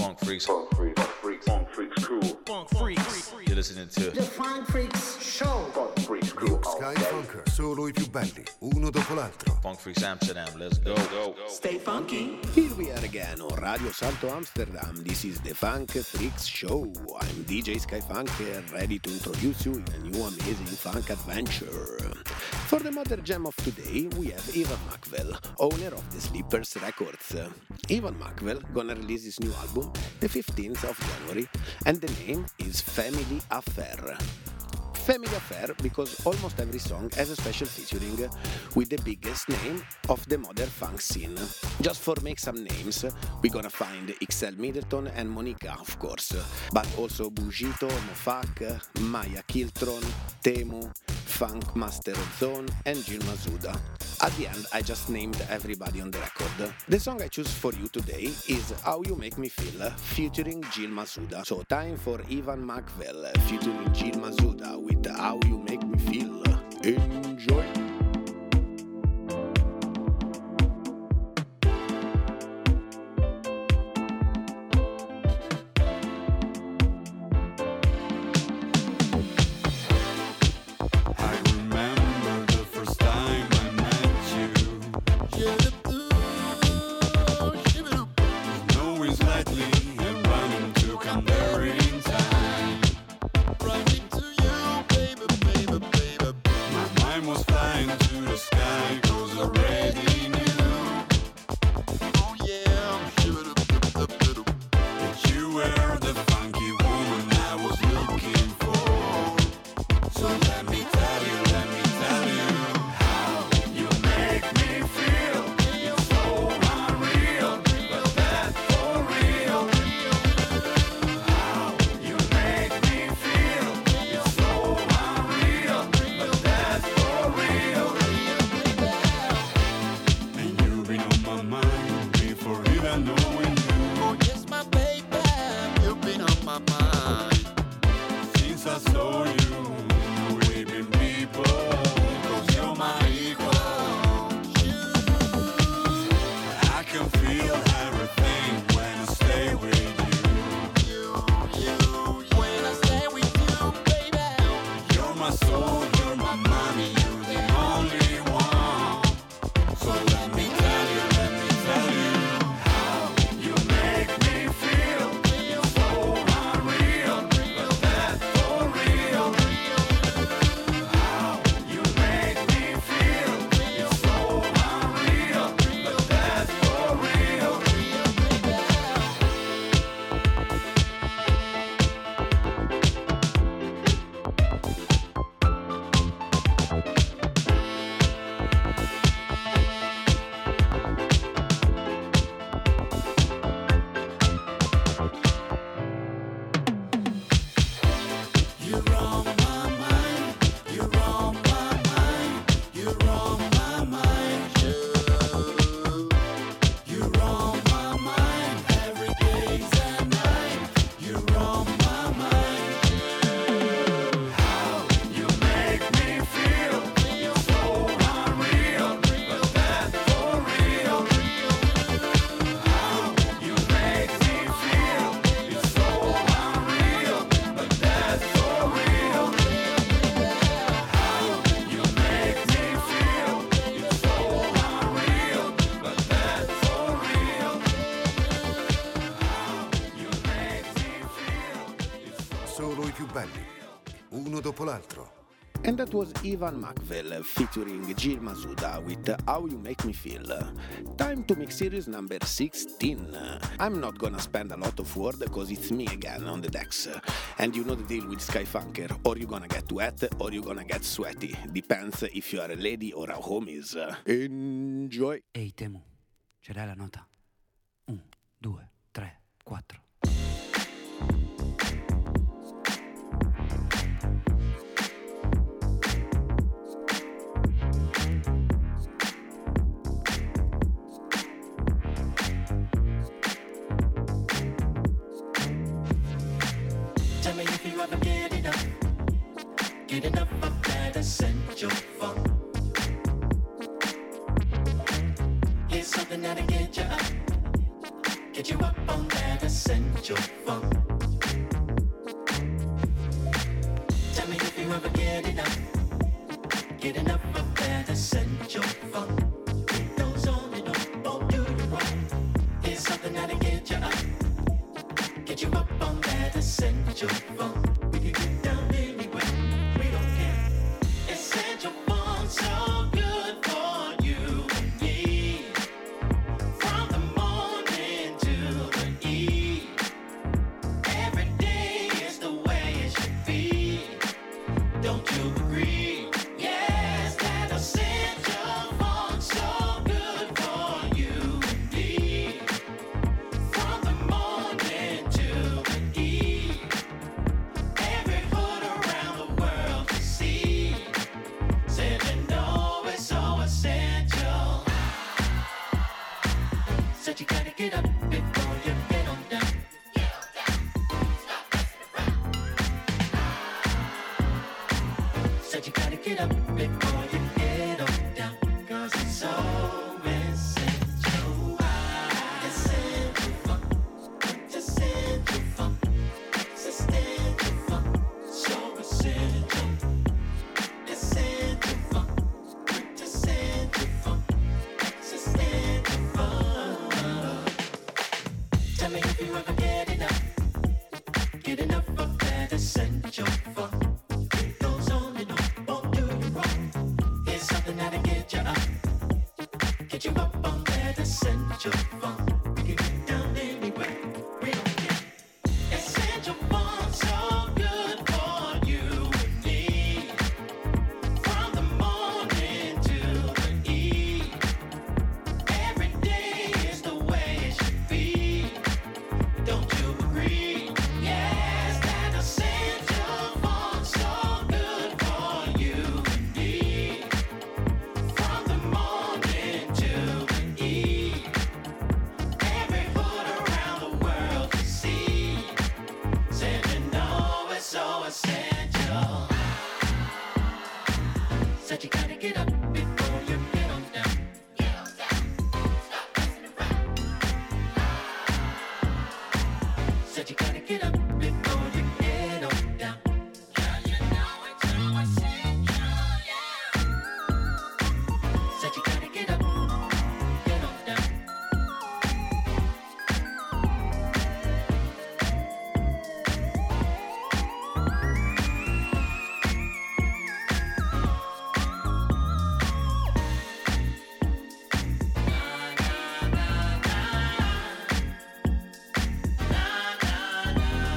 Funk Freaks. Funk Freaks. Funk Freaks. Funk Freaks crew. Funk Freaks. You're listening to The Funk Freaks Show. Funk Freaks crew. Luke Skyfunker, solo I più belli, uno dopo l'altro. Funk Freaks Amsterdam. Let's go. Stay funky. Here we are again on Radio Salto Amsterdam. This is the Funk Freaks Show. I'm DJ Skyfunker, ready to introduce you in a new amazing funk adventure. For the Modern Jam of today, we have Ivan Macwell, owner of the Sleepers Records. Ivan Macwell gonna release his new album the 15th of January, and the name is Family Affair. Family Affair because almost every song has a special featuring with the biggest name of the modern funk scene. Just for make some names, we're gonna find XL Middleton and Monica, of course, but also Bugito, Mofak, Maya Kiltron, Temu, Funk Master of Zone, and Jill Masuda. At the end, I just named everybody on the record. The song I choose for you today is How You Make Me Feel, featuring Jill Masuda. So time for Ivan Macwell, featuring Jill Masuda with How You Make Me Feel. Enjoy! And that was Ivan Macwell featuring Jill Masuda with How You Make Me Feel. Time to mix series number 16. I'm not gonna spend a lot of word because it's me again on the decks. And you know the deal with Skyfunker, or you're gonna get wet or you're gonna get sweaty. Depends if you are a lady or a homies. Enjoy! Ehi Temu, ce l'hai la nota? 1, 2, 3, 4. Get enough of that essential funk. Here's something that'll get you up on that essential essential funk. Tell me if you ever get enough of that essential funk. It goes on and on, won't do you wrong. It's something that'll get you up on that essential funk. We can get down anywhere, we don't care. Essential funk, so good for you and me. From the morning to the eve, every day is the way it should be. Don't you agree? Yes, that essential funk, so good for you and me. From the morning to the eve, every hood around the world to see. Said you know it's so essential. Said you gotta get up before you get on down. Said you gotta get up before you get on down. 'Cause it's so essential. Essential funk. Essential funk. Essential funk. So essential. Essential funk. Essential funk. Essential funk. Tell me if you ever get enough of that essential funk. It goes on and on, won't do you wrong. It's something that'll get you up on that essential funk. We can get down anywhere, we don't care. Essential funk, so good for you and me. From the morning to the eve, every day is the way it should be. Don't you agree? Yes, that essential funk, so good for you and me. From the morning to the eve, every hood around the world to see. Said you know it's so essential. Said you gotta get up before you get on down. Said you gotta get up before you get on down. Yeah, you know it's so essential, yeah. Said you gotta get up, get on down. Na, na, na.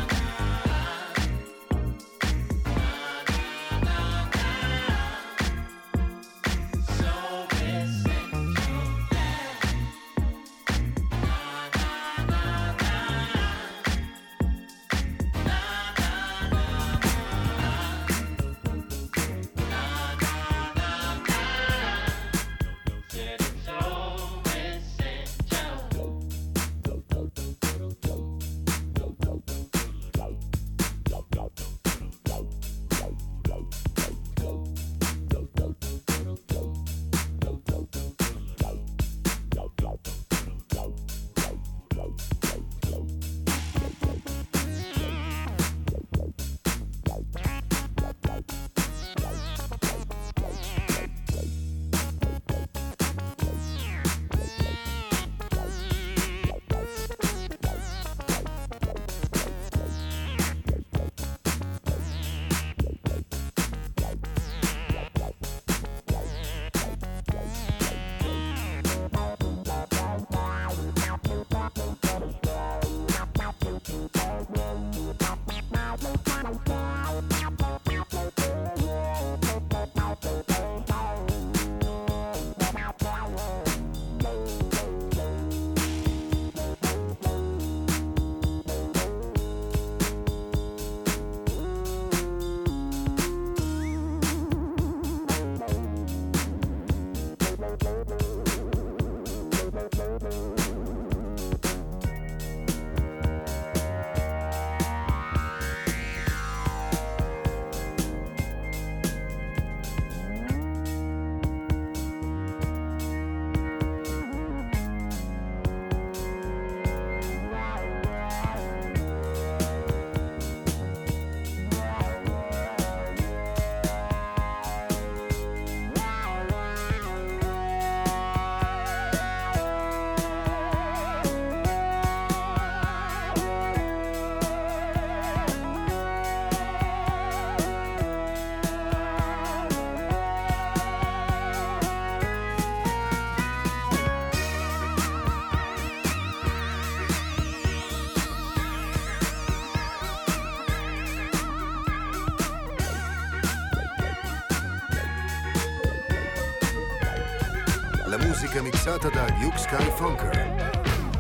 musica mixata da Luke Skyfunker.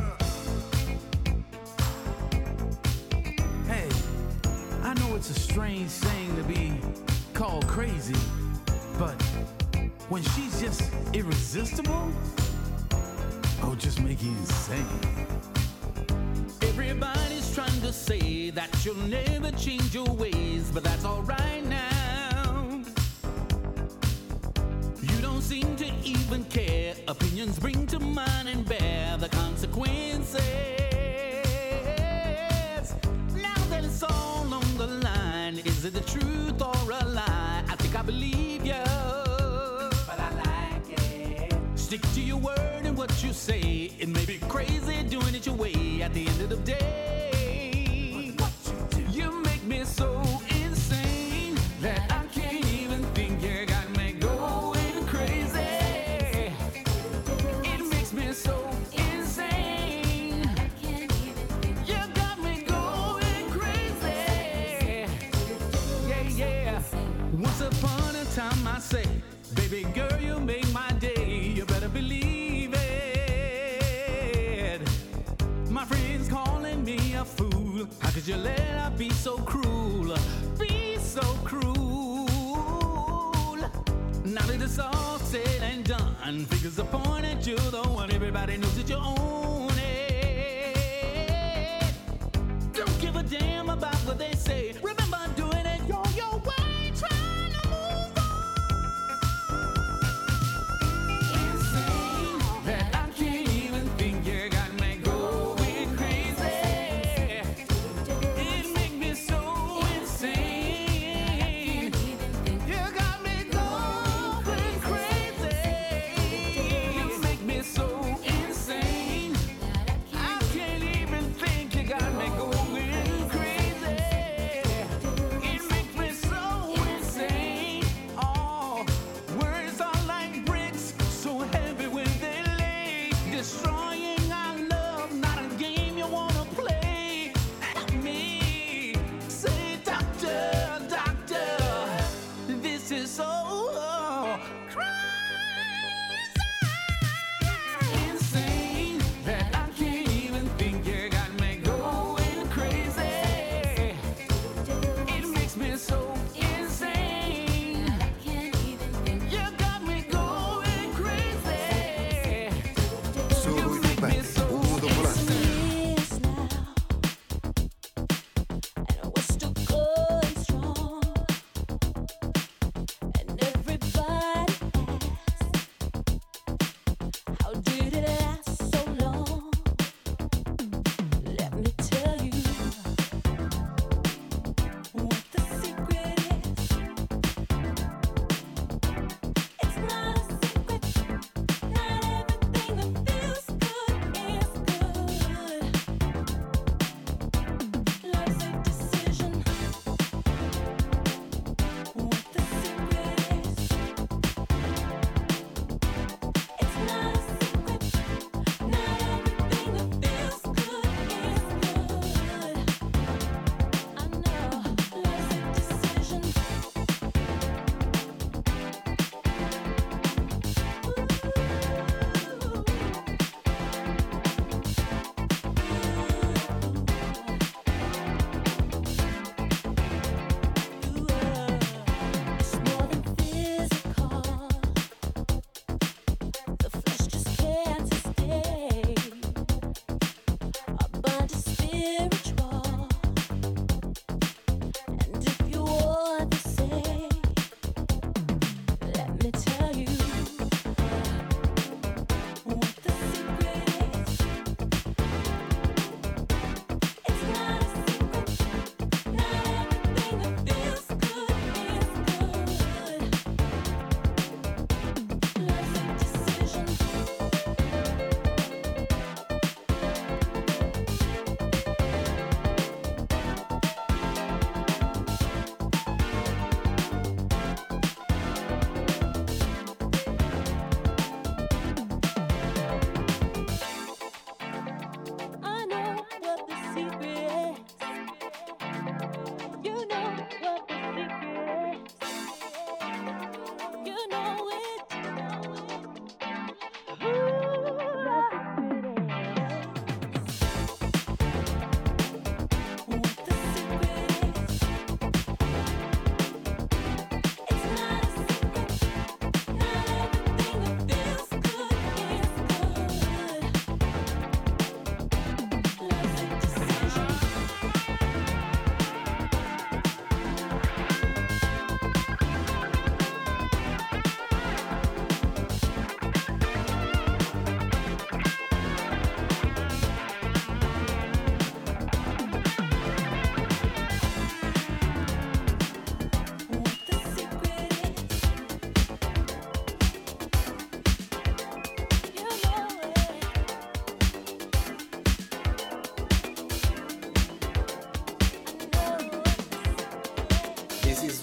Hey, I know it's a strange thing to be called crazy, but when she's just irresistible, oh, just make you insane. Everybody's trying to say that you'll never change your ways, but that's alright now. You don't seem to even care. Opinions bring to mind and bear the consequences. Now that it's all on the line, is it the truth or a lie? I think I believe you, but I like it. Stick to your word and what you say. It may be crazy doing it your way. At the end of the day, what you make me so insane that I can't even think. You got me going crazy. It makes me so insane. You got me going crazy. Yeah, yeah. Once upon a time I say, baby girl, you make my day. You better believe it. My friends calling me a fool. How could you let her be so cruel? Be so cruel. Now that it's all said and done, fingers are pointed, you're the one. Everybody knows that you own it. Don't give a damn about what they say. Remember doing it your way, trying to move on. Insane that I can't even think. You got me going crazy. It makes me so insane. You got me going crazy. You make me so insane. I can't even think. You got me going crazy.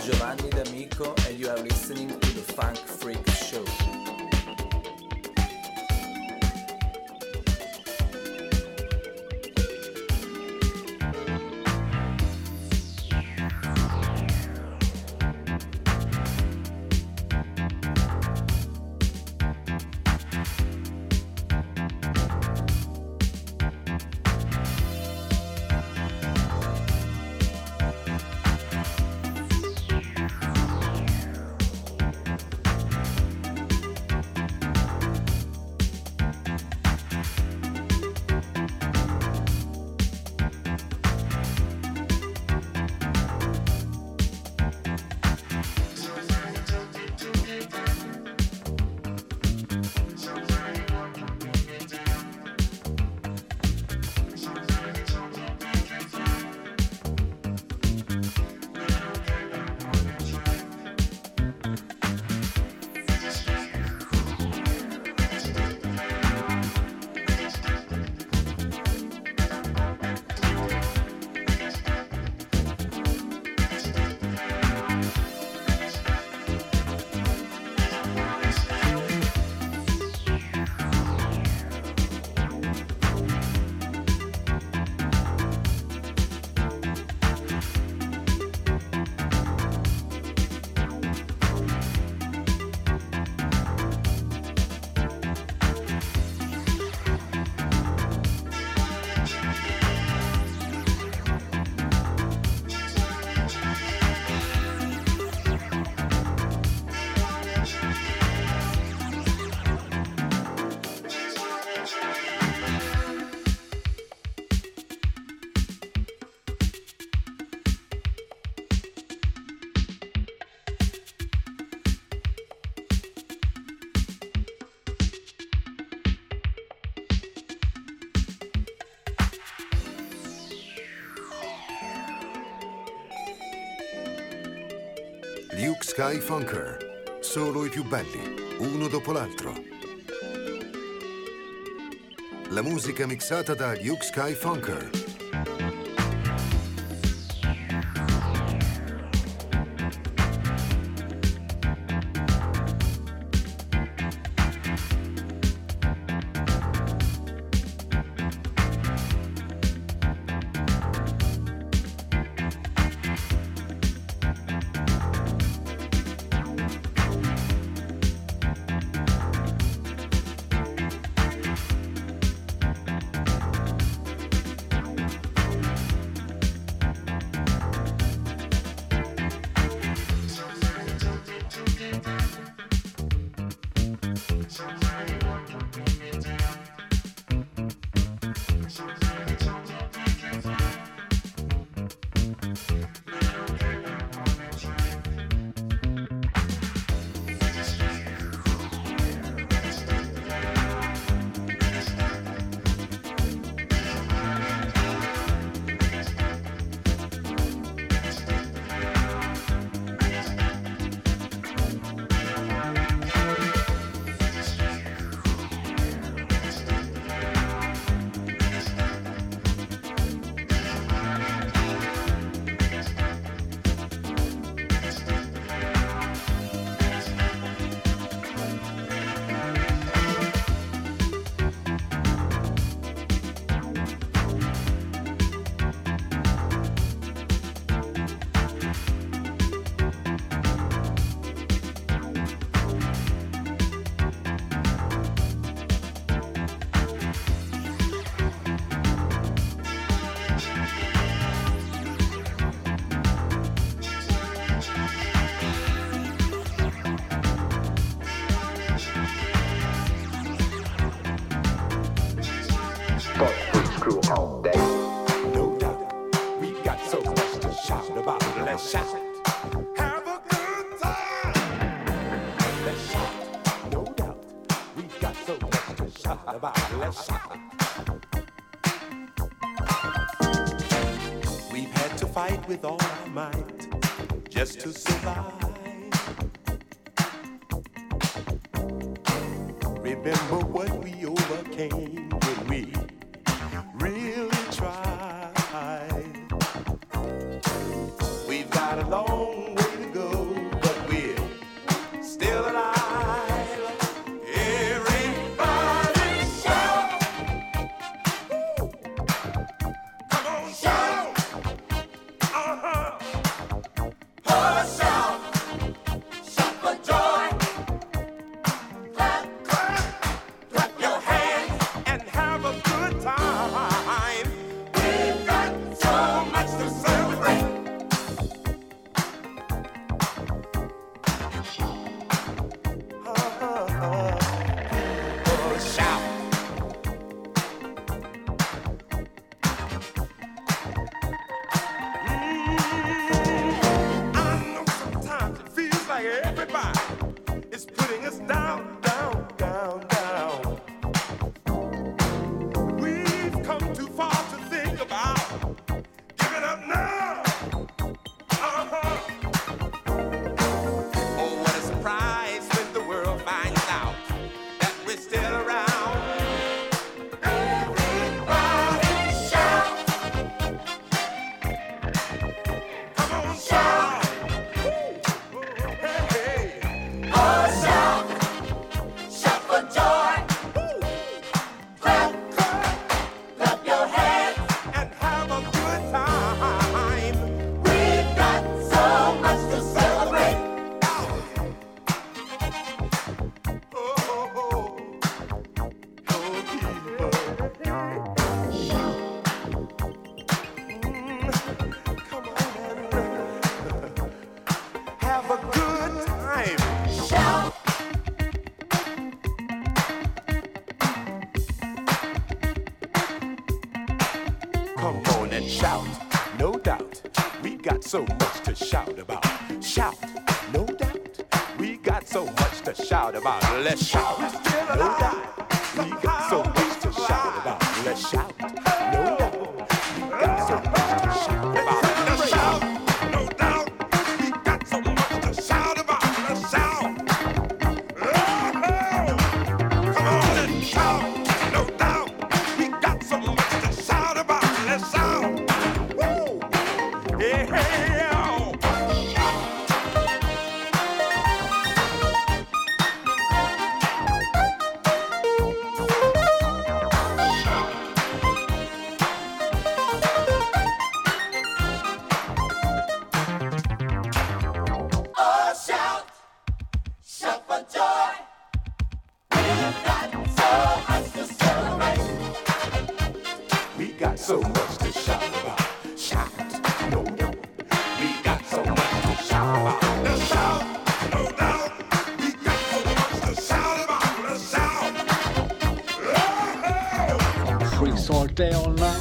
Giovanni D'Amico, and you are listening to the Funk Freak Show. Luke Sky Funker, solo i più belli, uno dopo l'altro. La musica mixata da Luke Sky Funker. We've had to fight with all our might just to survive. Remember what we overcame when we really tried. We've got a long way to go shout, no doubt. We got so much to shout about. Shout, no doubt. We got so much to shout about. Let's shout, no doubt. We got so much to shout about. Let's shout, no doubt. We got so much to shout about. Let's shout, no doubt. We got so much to shout about. Let's shout. Come on and shout, no doubt. We got so much to shout about. Let's shout. Woo! Hey, hey, yo. Oh, shout, shout for joy. We've got so much to celebrate. We got so much to shout about. Shout, no doubt. We got so much to shout about. Let's shout, no doubt. We got so much to shout about. Let's shout. Freaks all day, all night.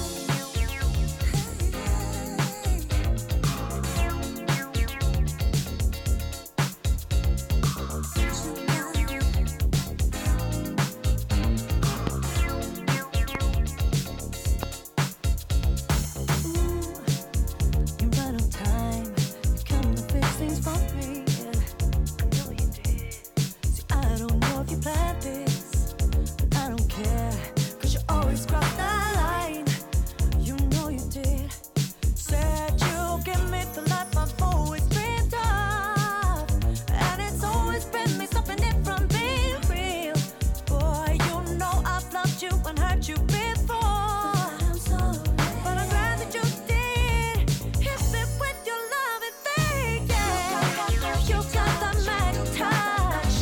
You run on time, you come to fix things for me. I know you did. See, I don't know if you planned this, but I don't care, 'cause you always cross the line. You know you did. Said you'll give me the life I've always dreamed of, and it's always been me stopping it from being real. Boy, you know I've loved you and hurt you before, but I'm glad that you did. Hit me with your love and faith, yeah. You got the magic touch,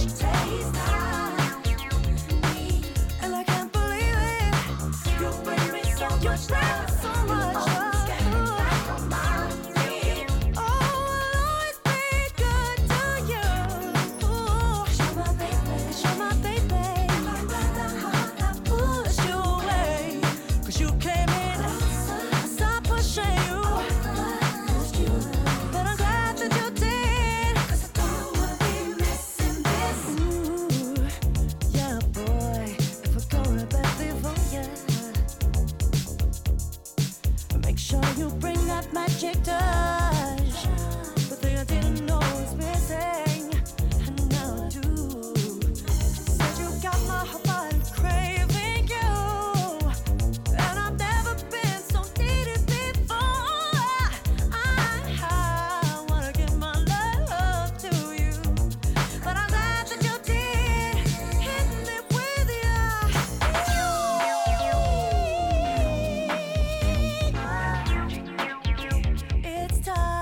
and I can't believe it. You bring me so much love, so much love. Oh, I'll always be good to you. You're my baby, you're my baby. Push you away, 'cause you came in, I saw pushing you. But I'm glad that you did, 'cause I don't wanna be missing this. Ooh, yeah, boy, if I go to bed before you, make sure you bring that magic touch. The thing I didn't know was missing, and now I do. Said you got my whole body craving you, and I've never been so needed before. I wanna give my love to you, but I'm glad that you did. Hit me with it's time.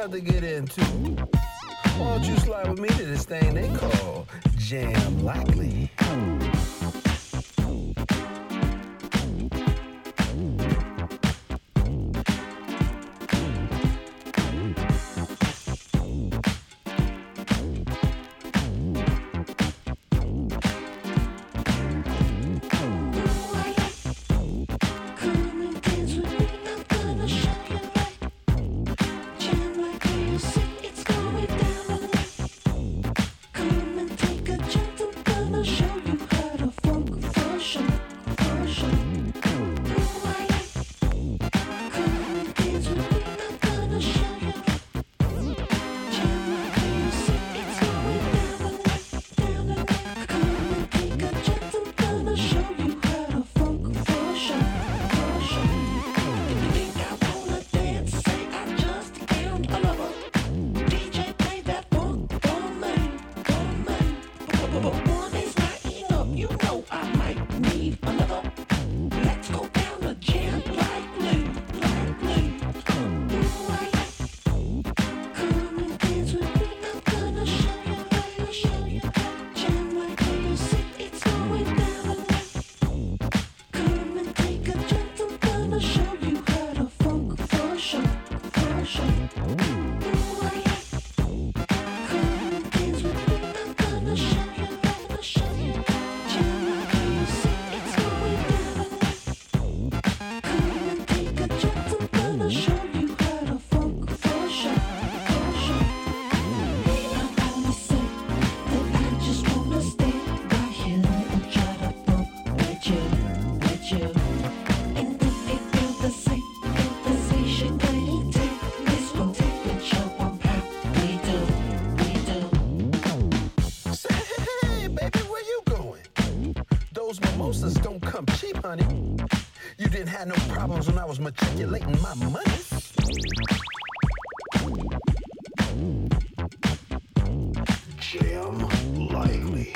about to get into. Won't you slide with me to this thing they call Jam Likely? No problems when I was matriculating my money. Jam Likely.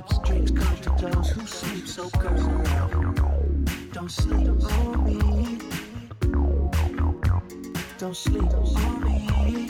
clubs, drinks come to those who sleep. So girl, don't sleep on me. Don't sleep on me.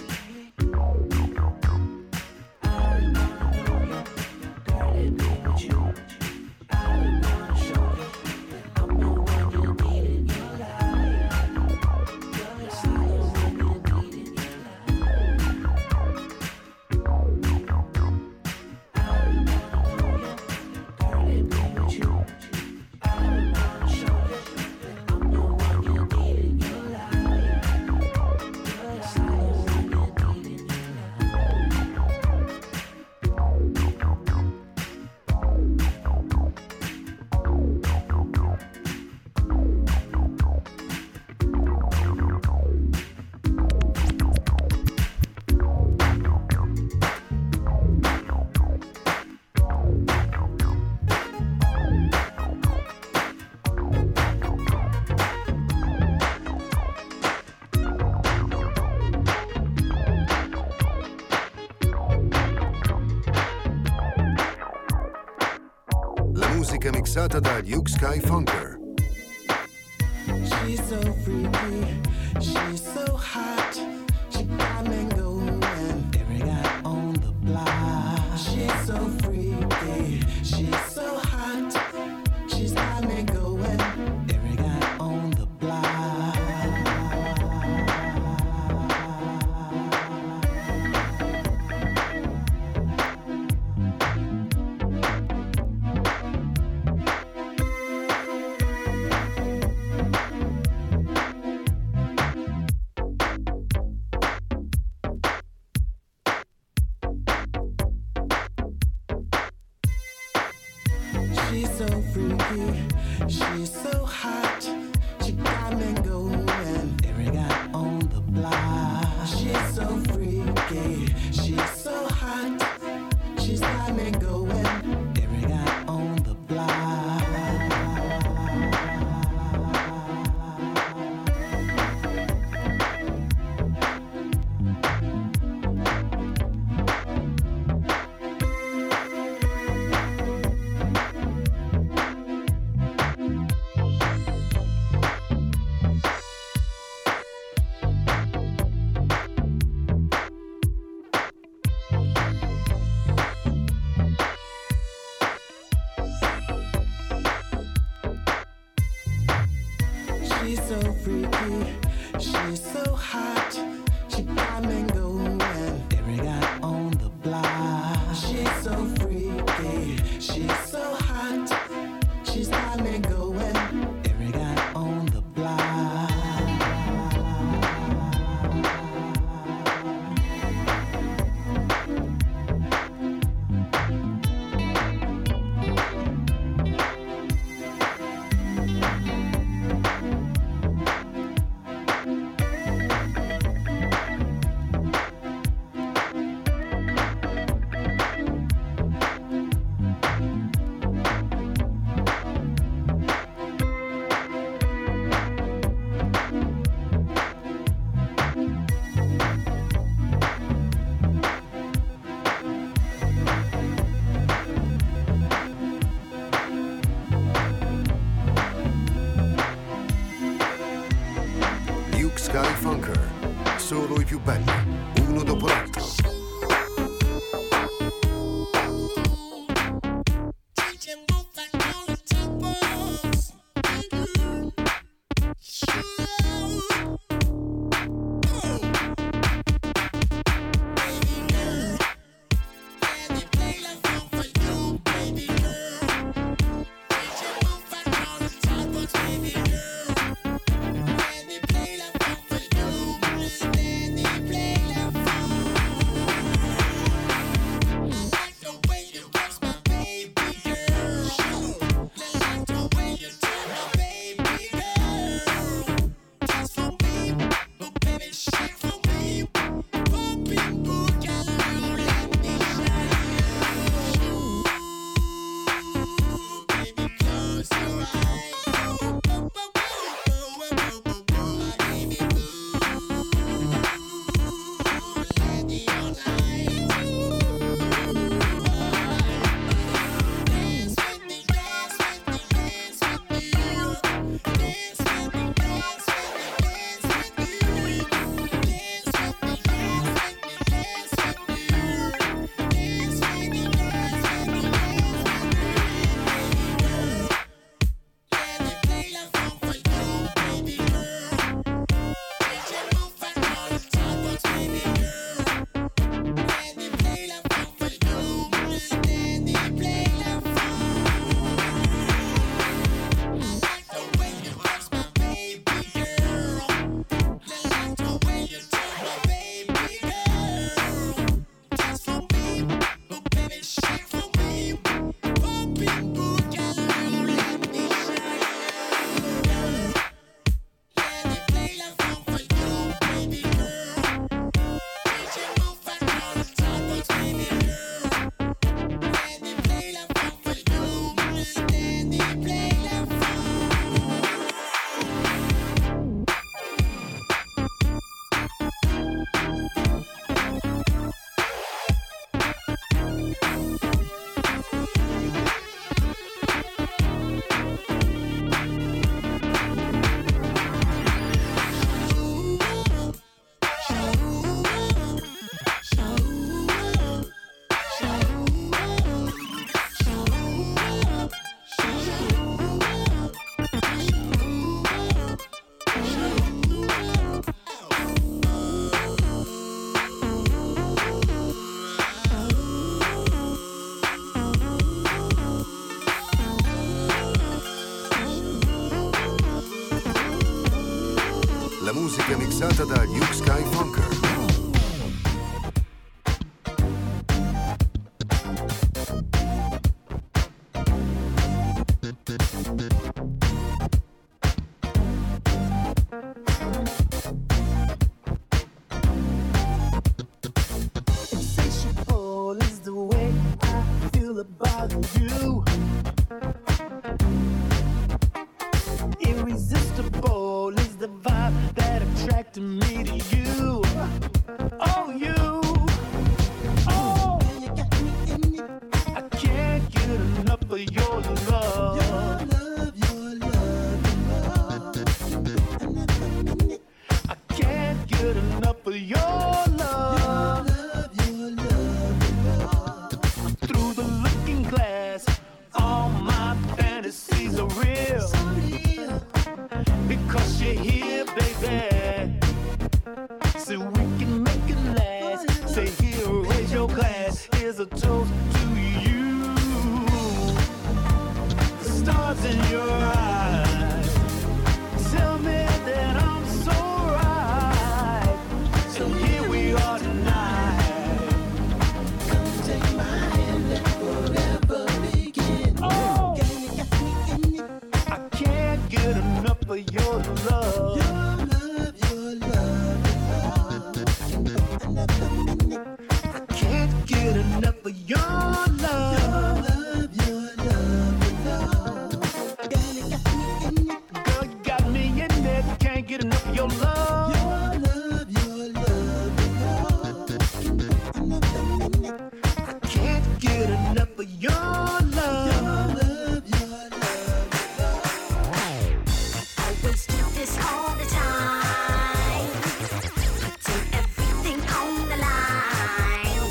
Mixata da Luke Sky Funker. She's so freaky, she's so hot. She got me going, every guy on the block. She's so freaky, she's so hot. She's got me going, every guy on the block. She's so freaky, she's so hot. She got me going, every guy on the block. She's so freaky, she's so hot. She's got me going, every guy on the block. She's so freaky, she's so hot. She got me going, every guy on the block. She's so freaky, she's so hot. She's got me going, every guy on the block. Luke Sky Funker. Solo i più belli, uno dopo l'altro. Play mixata da Luke Skyfunker. Insatiable is the way I feel about you. Irresistible is the vibe that attracted me to you. Oh, you. Oh, I can't get enough of your love. Your love. I can't get enough of your love. Through the looking glass, all my fantasies are real. Because you're here, baby. So we can make it last. Say here, raise your glass. Here's a toast to you. The stars in your eyes tell me that I'm so right. So here we are tonight. Come take my hand and forever begin. Oh, I can't get enough of your love. Your love. I can't get enough of your love. Girl, you got me in there. Can't get enough of your love. I can't get enough of your love. Always do this all the time. Putting everything on the line.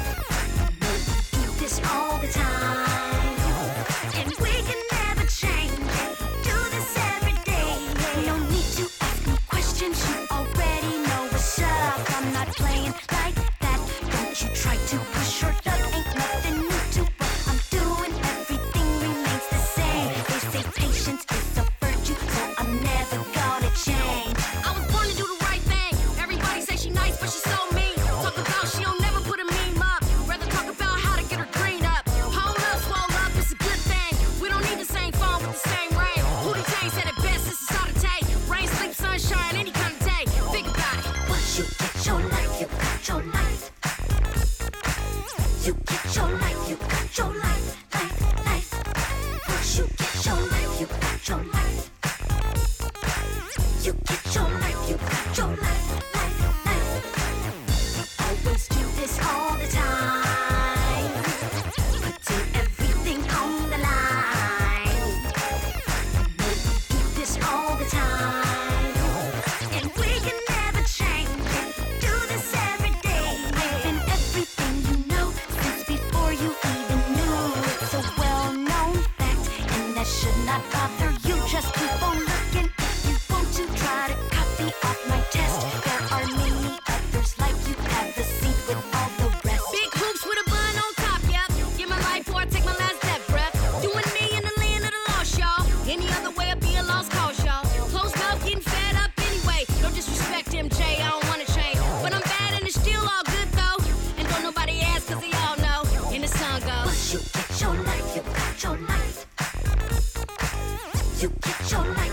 Do this all the time. And we can never change. Do this every day. No need to ask me questions. You already know what's up. I'm not playing like that. Don't you try to push your luck. Ain't nothing new to what I'm doing. Everything remains the same. They say patience is a virtue, so I'm never gonna change. I was born to do the right thing. Everybody say she nice, but she so mean. Talk about she don't never put a meme up. Rather talk about how to get her green up. Hold up, swole up, it's a good thing. We don't need the same phone with the same rain. Hootie Jane said it best, this is how to take. Rain, sleep, sunshine, any kind of day. Think about it. Once you get your life, you got your life. You get your life, you got your life, life. Once you get your life, you got your life. You get your life, you got your life, life. Always do this all the time. Putting everything on the line. Do this all the time. And we can never change it. Do this every day. Living everything you know since before you even knew. It's a well-known fact, and that should not bother you. Just keep on looking if you want to try to copy off my test. There are many others like you. Have a seat with all the rest. Big hoops with a bun on top, yep. Give my life before I take my last death breath. Doing me in the land of the lost, y'all. Any other way I'd be a lost cause, y'all. Close mouth, getting fed up anyway. No disrespect, MJ, I don't wanna change. But I'm bad and it's still all good though. And don't nobody ask, cause they all know. And the song goes. Once you get your life, you got your life. You get your life.